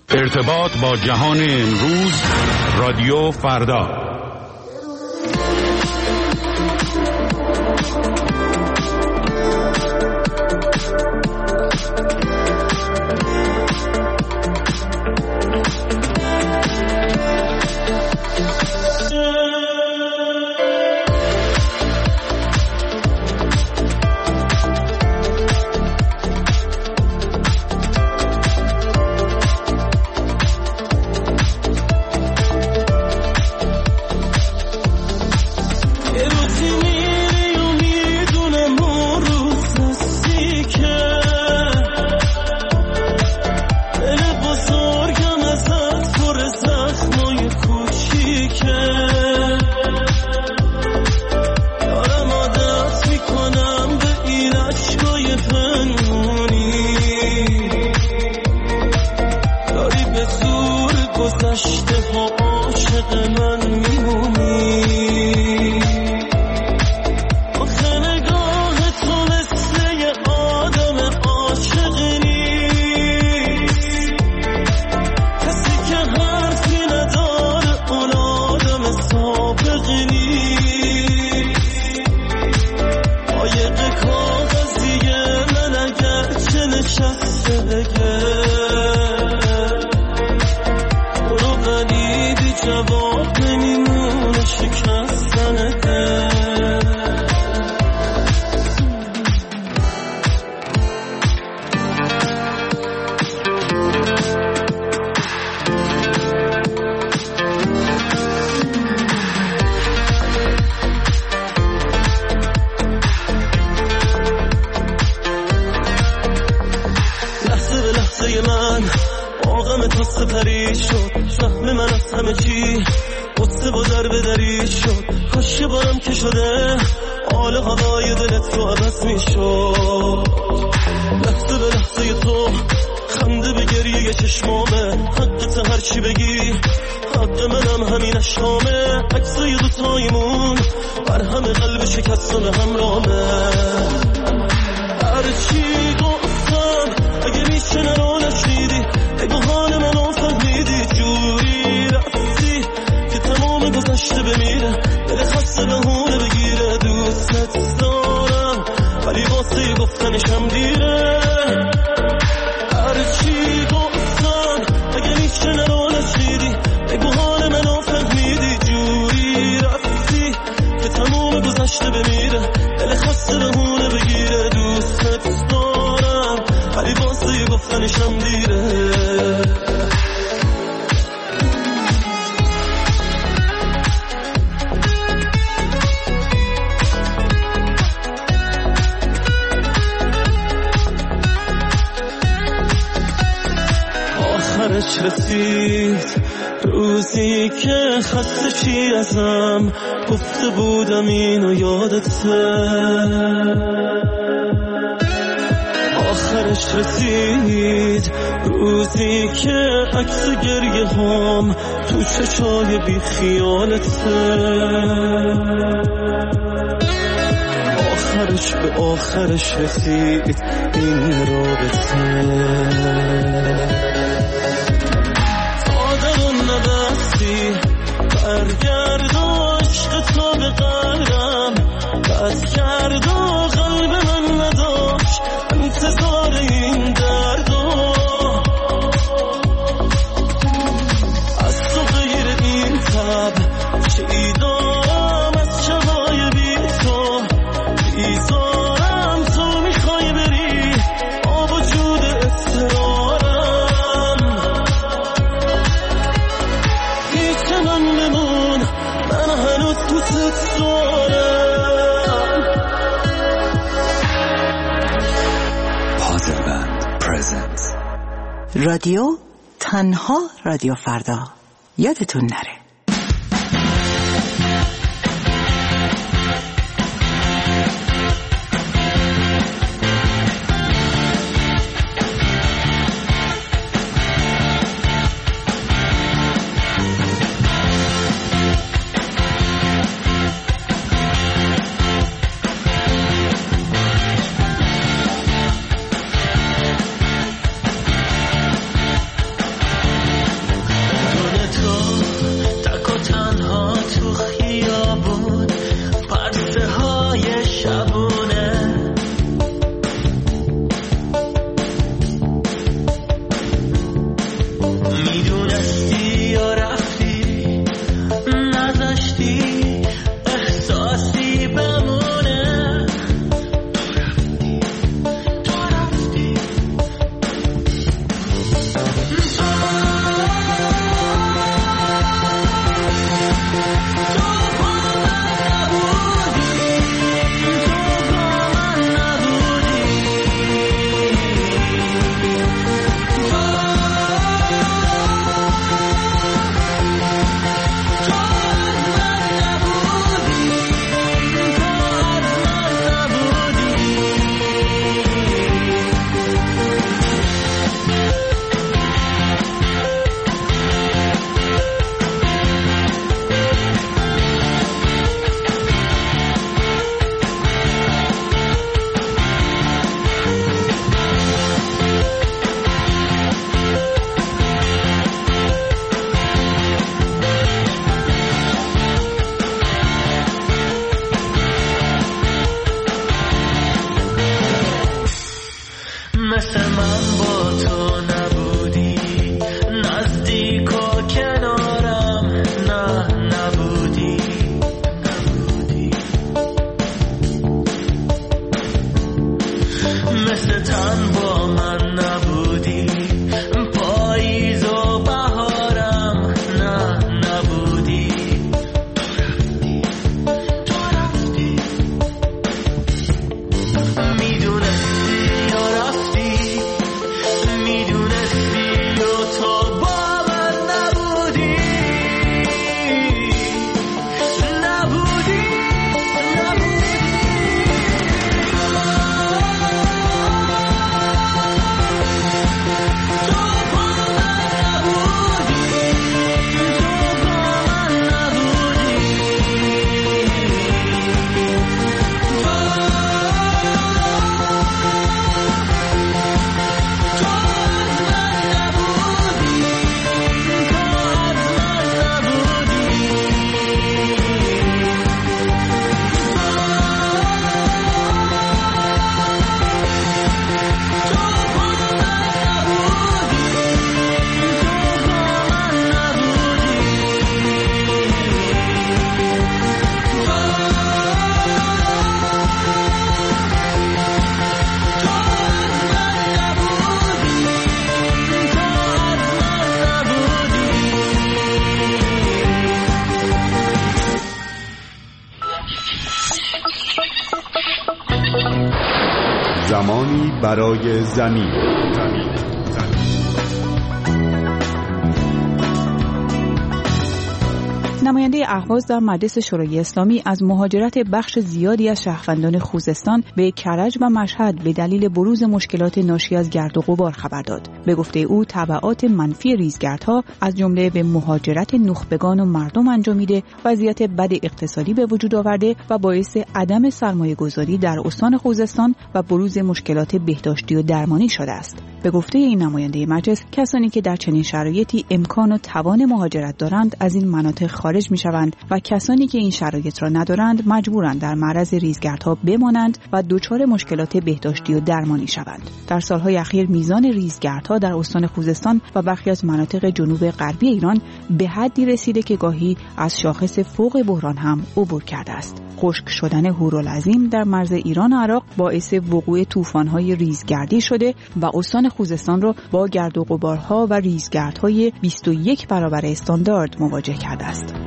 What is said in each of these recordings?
ارتباط با جهان امروز، رادیو فردا. رسید روزی که خسته چی ازم گفته بودم اینو یادته، آخرش رسید روزی که عکس گریه هم تو چشای بی خیالته، آخرش به آخرش رسید این رابطه. برگرد و عشق تا به قلبم بد کرد و قلب من نداشت انتظار این درد و از تو غیر این تب چه ایدام از شبای بی تو بیزارم، تو میخوای بری با وجود اضطرارم، هیچ من بمون من هنوز دوست دارم. پازلبند پرزنت رادیو تنها رادیو فردا، یادتون نره. میدونستی یا رفتی نذاشتی احساسی بمونه تو رفتی مثل من با تو نبودی نزدیک و کنارم نه نبودی مثل تن با من نبودی پاییز و بهارم نه نبودی تو رفتی میدونستی یا رفتی میدونستی و تو با من نبودی نبودی زمانی برای زمین. نماینده اهواز در مجلس شورای اسلامی از مهاجرت بخش زیادی از شهروندان خوزستان به کرج و مشهد به دلیل بروز مشکلات ناشی از گرد و غبار خبر داد. به گفته او تبعات منفی ریزگردها از جمله به مهاجرت نخبگان و مردم انجامیده، وضعیت بد اقتصادی به وجود آورده و باعث عدم سرمایه‌گذاری در استان خوزستان و بروز مشکلات بهداشتی و درمانی شده است. به گفته این نماینده مجلس، کسانی که در چنین شرایطی امکان و توان مهاجرت دارند از این مناطق خارج می‌شوند و کسانی که این شرایط را ندارند مجبورند در معرض ریزگردها بمانند و دچار مشکلات بهداشتی و درمانی شوند. در سالهای اخیر میزان ریزگردها در استان خوزستان و برخی از مناطق جنوب غربی ایران به حدی رسیده که گاهی از شاخص فوق بحران هم عبور کرده است. خشک شدن هورالعظیم در مرز ایران و عراق باعث وقوع طوفان‌های ریزگردی شده و استان خوزستان را با گرد و غبارها و ریزگردهای 21 برابر استاندارد مواجه کرده است.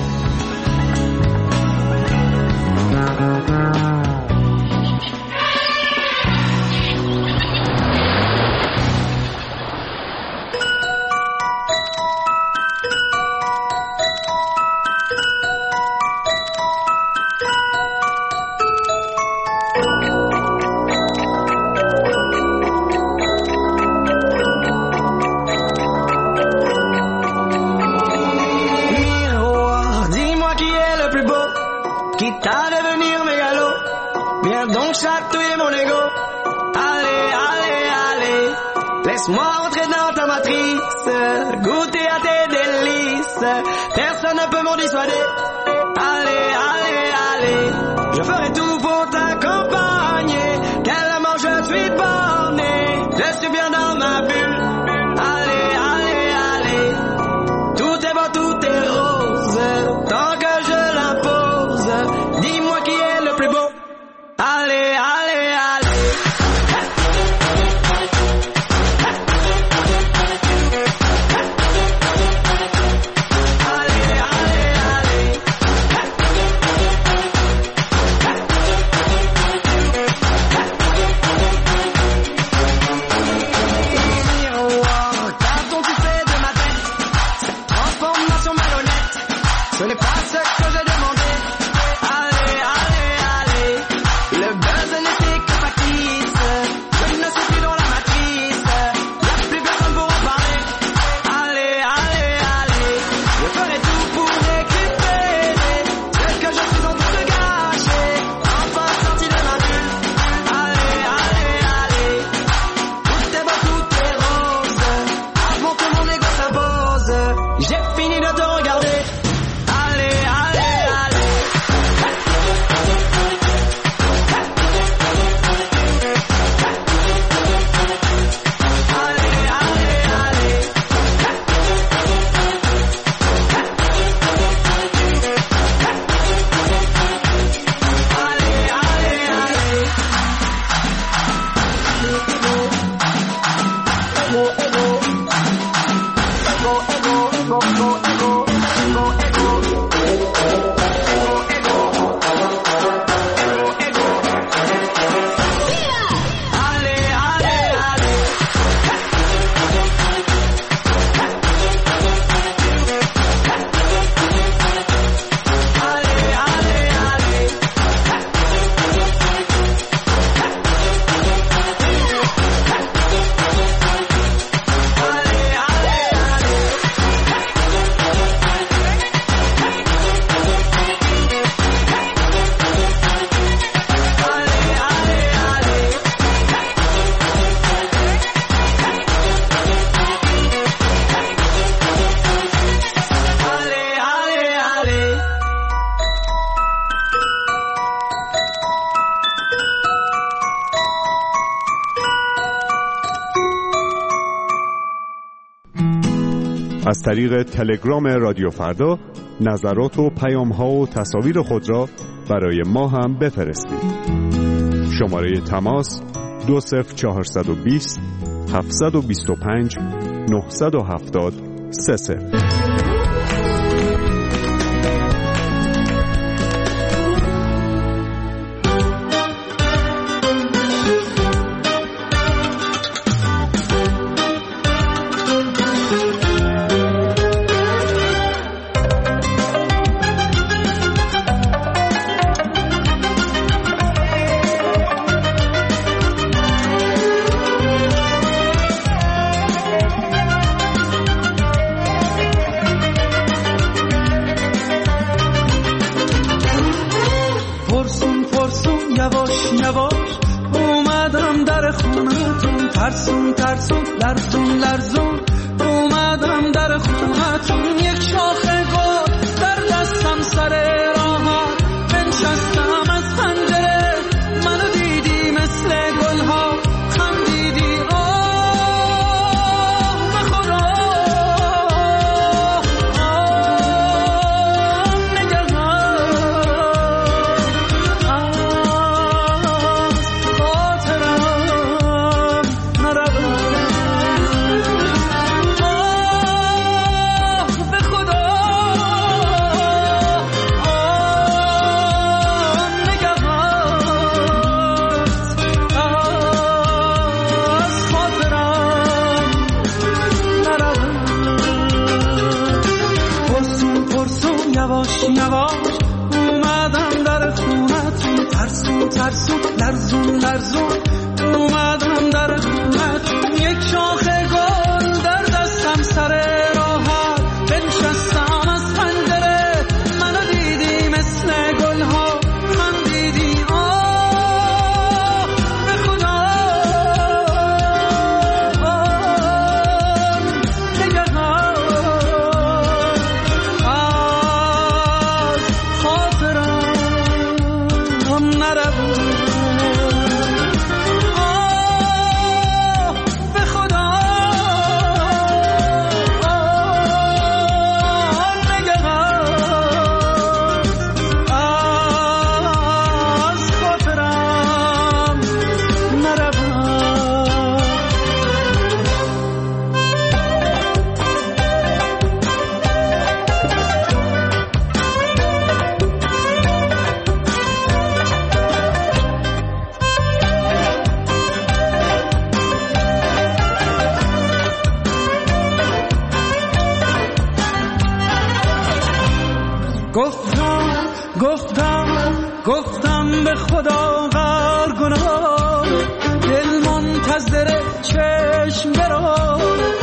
Chatouiller mon ego. Allez, allez, allez. Laisse-moi rentrer dans ta matrice. Goûter à tes délices. Personne ne peut m'en dissuader. Allez, allez, allez. Je ferai tout pour t'accompagner. Tellement je suis borné. Je suis bien dans ma bulle. Allez, allez, allez. از طریق تلگرام رادیو فردا نظرات و پیام‌ها و تصاویر خود را برای ما هم بفرستید. شماره تماس 20420 725 970 30. لرزون اومدم در خونتون، یک شاخه گل در دستم سر راهت بنشستم از پنجره، منو دیدی مثل گلها خندیدی، آه به خدا نگهت از خاطرم نرود. یواش اومدم در خونتون، ترسون لرزون اومدم در خونتون، یک شاخه گل در دستم سر راهت بنشستم از پنجره، منو دیدی مثل گلها خندیدی، آه به خدا نگهت گفتم به خدا غر گناه، دل منتظر چشم برو،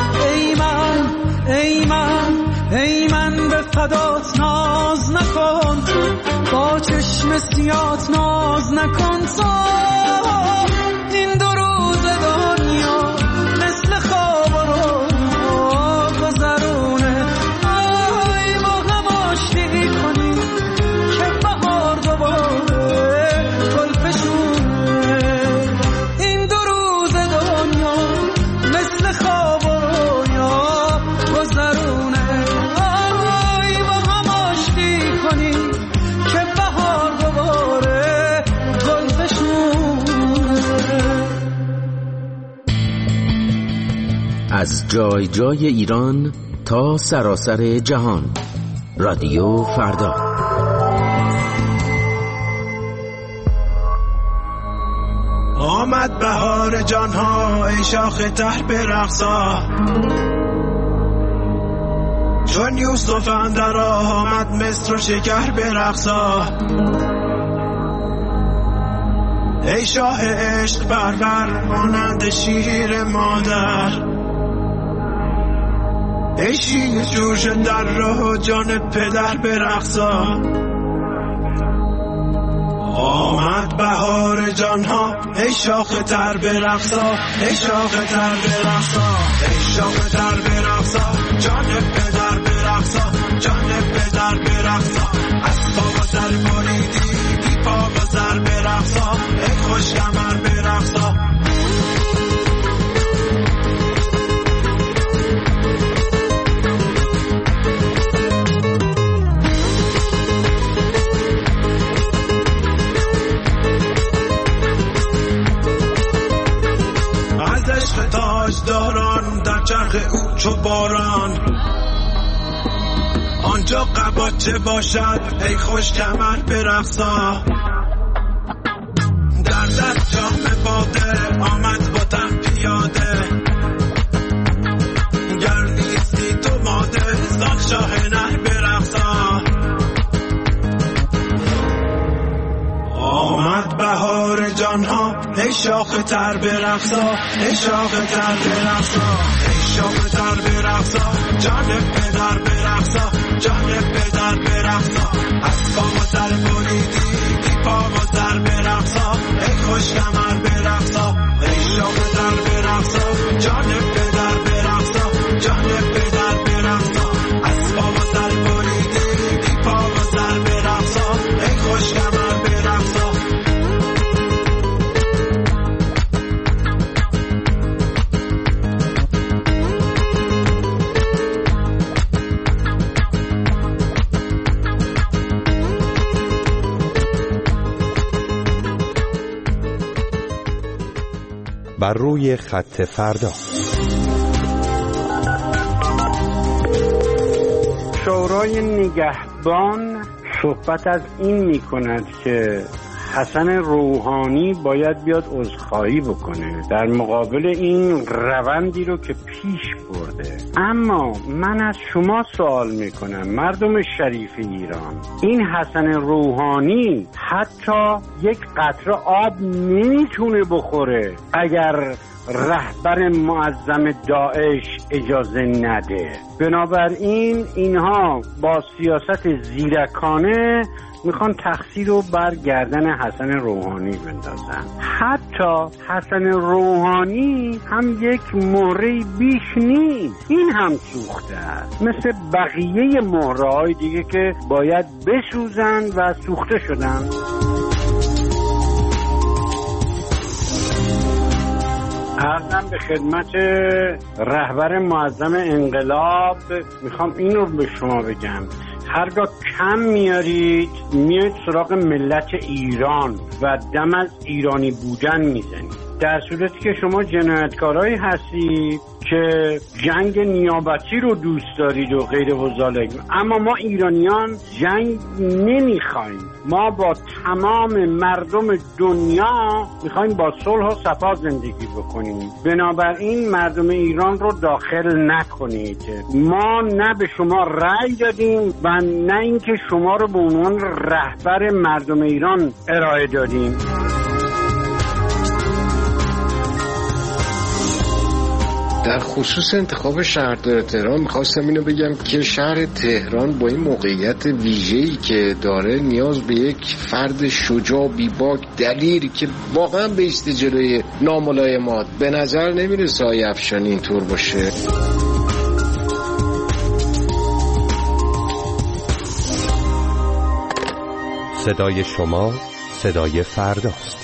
ای من به فدات ناز نکن، با چشم سیات ناز نکن، تو این دو روز دنیا مثل خواب رو گذرونه، آی با هم آشتی کنی که بهار دوباره گل فشونه، این دو روز دنیا مثل خواب رویا گذرونه، آی با هم آشتی کنی که بهار دوباره گل فشونه. از جای جای ایران تا سراسر جهان. رادیو فردا. آمد بهار جانها ای شاخ تر برقصا، چون یوسف اندر آمد مصر و شکر برقصا. ای شاه عشق پرور مانند شیر مادر، ای شیر جوش در راه جان پدر برقصا. آمد بهار جانها ای شاخ تر برقصا، ای شاخ تر برقصا، ای شاخ تر برقصا، جان پدر برقصا، جان پدر برقصا. از پا و سر بریدی بی پا و سر برقصا، ای خوش کمر برقصا. تاجداران در چرخ او چو باران، آنجا قباچه باشد ای خوش کمر برقصا. در دست جام باده آمد با تن پیاده، گر نیستی تو ماده زان شاه نر برقصا. آمد بهار جانها ای شاخ تر برقصا، ای شاخ تر برقصا، ای شاخ تر برقصا، جان پدر برقصا، جان پدر برقصا. از پا و سر بریدی بی پا و سر برقصا، ای خوش کمر برقصا. ای شاخ تر برقصا، جان پدر برقصا، جان پدر برقصا. از پا و سر بریدی بی پا و سر برقصا، ای خوش کمر برقصا. بر روی خط فردا. شورای نگهبان صحبت از این می کند که حسن روحانی باید بیاد عذرخواهی بکنه در مقابل این روندی رو که پیش برده. اما من از شما سوال میکنم مردم شریف ایران، این حسن روحانی حتی یک قطره آب نمیتونه بخوره اگر رهبر معظم داعش اجازه نده. بنابراین اینها با سیاست زیرکانه میخوان تقصیر رو بر گردن حسن روحانی بندازن. حتی حسن روحانی هم یک مهره بیش نیست، این هم سوخته است مثل بقیه مهره‌های دیگه که باید بسوزن و سوخته شدن. عرضم به خدمت رهبر معظم انقلاب، میخوام این رو به شما بگم، هرگاه کم میارید میاد سراغ ملت ایران و دم از ایرانی بودن میزنید، در صورتی که شما جنایتکارایی هستید که جنگ نیابتی رو دوست دارید و غیر و ذالک. اما ما ایرانیان جنگ نمیخوایم، ما با تمام مردم دنیا میخوایم با صلح و صفا زندگی بکنیم. بنابراین مردم ایران رو داخل نکنید. ما نه به شما رأی دادیم و نه اینکه شما رو به عنوان رهبر مردم ایران ارائه دادیم. در خصوص انتخاب شهردار تهران میخواستم اینو بگم که شهر تهران با این موقعیت ویژه‌ای که داره نیاز به یک فرد شجاع بیباک دلیر که واقعا بیسته جلوی ناملایمات. به نظر نمیرسه آقای افشانی اینطور باشه. صدای شما صدای فرداست.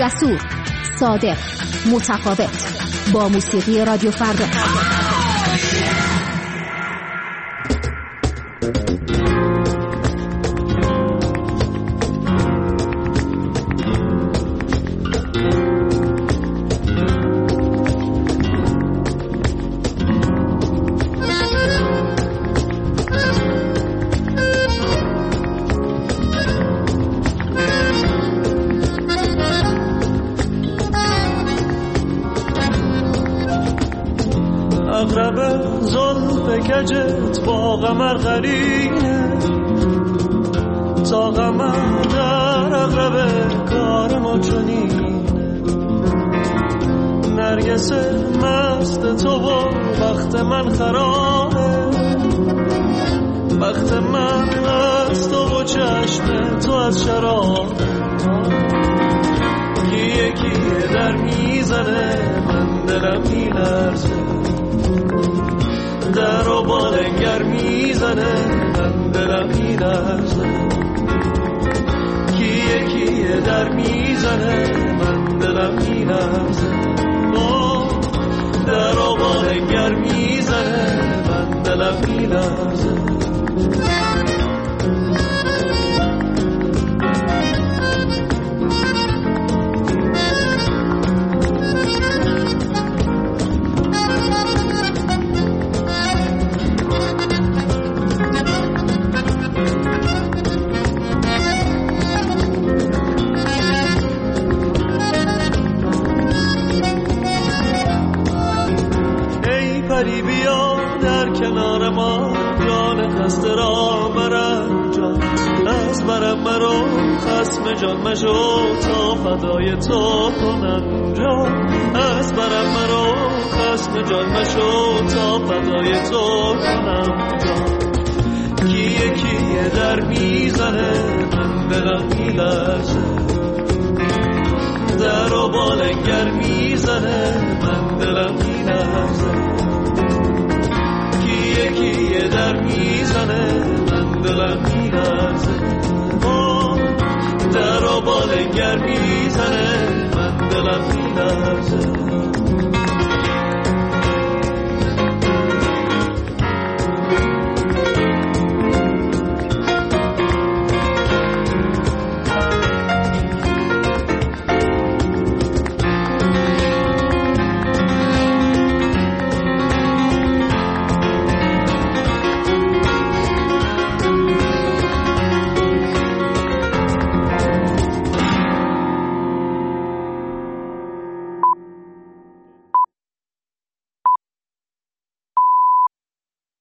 جسور، صادق، متفاوت. با موسیقی رادیو فردا. اغرب زلف کجت با قمر قرینه، تا قمر در اغرب کار ما چنینه. نرگس مست تو و بخت من خرابه، بخت من از تو و چشم تو از شراب. یکی در میزنه من دلم میلرزه، در و بالنگر میزنه من دلم میلرزه. یکی در میزنه من دلم میلرزه، در و بالنگر میزنه من دلم میلرزه. پری بیا در کنار ما، جان خسته را برم جان. از برم مرو خصم جان مشو، تا فدای تو کنم جان. از برم مرو خصم جان مشو، تا فدای تو کنم جان. یکی در میزنه من دلم میلرزه، در و بالنگر میزنه من دلم میلرزه. یکی در میزنه من دلم میلرزه، در و بالنگر میزنه من دلم میلرزه.